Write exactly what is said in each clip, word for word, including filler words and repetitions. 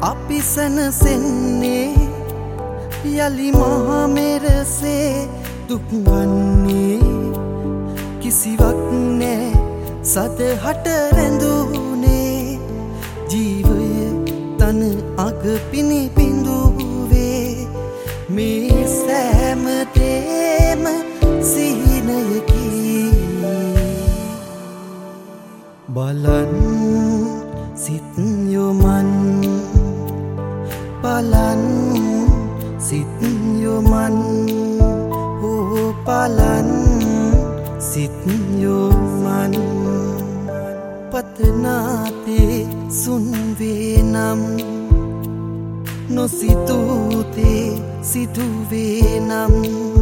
අපි සැනසෙන්නේ යලි මහා මෙරසේ දුක් වන්නේ කිසිවක් නෑ සදහට රැඳුනේ ජීවය තන අග පිණි පිඳුවේ මේ සෑම දේම සිහිනයකි බලන් සිත් යොමන් බලන් සිත් යොමන් ඕ බලන් සිත් යොමන් පතනාතේ සුන් වේනම් නොසිතූතේ සිදුවේනම්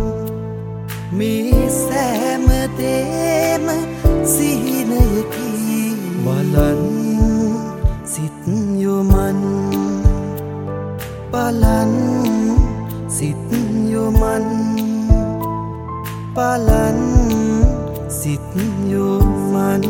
මේ සෑම දේම සිහිනයකි බලන් සිත් යොමන් බලන් සිත් යොමන් බලන් සිත් යොමන්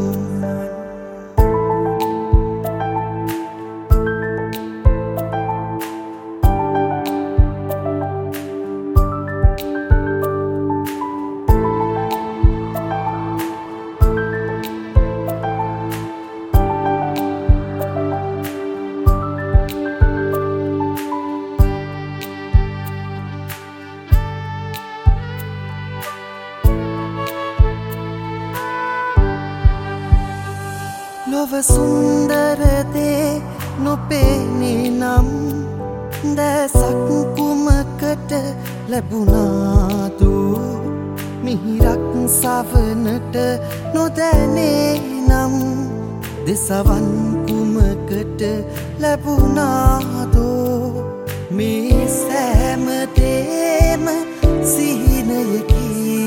ලොව සුන්දරදේ නොපේනේ නම් දැසක් කුමකට ලැබුණාදු මිහිරක් සවනට නොදැනේ නම් දෙසවන් කුමකට ලැබුණාදු මේ සෑම දේම සිහිනයකි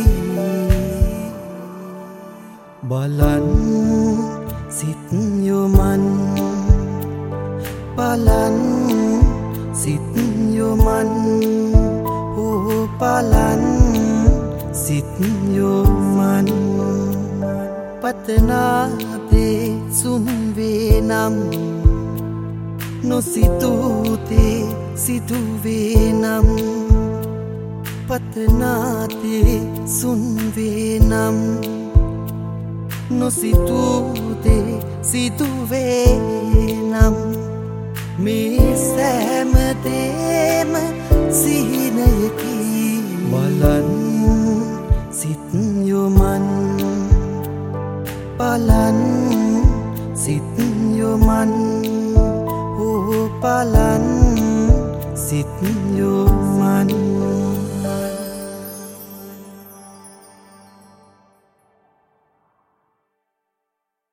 බලන් සිත් යොමන් බලන් සිත් යොමන් ඕ බලන් සිත් යොමන් පතනාතේ සුන් වේනම් නොසිතූතේ සිදුවේනම් පතනාතේ සුන් වේනම් නොසිතූතේ සිදුවේනම් මේ සෑම දේම සිහිනයකි බලන් සිත් යොමන් බලන් සිත් යොමන් ඕ බලන් සිත් යොමන්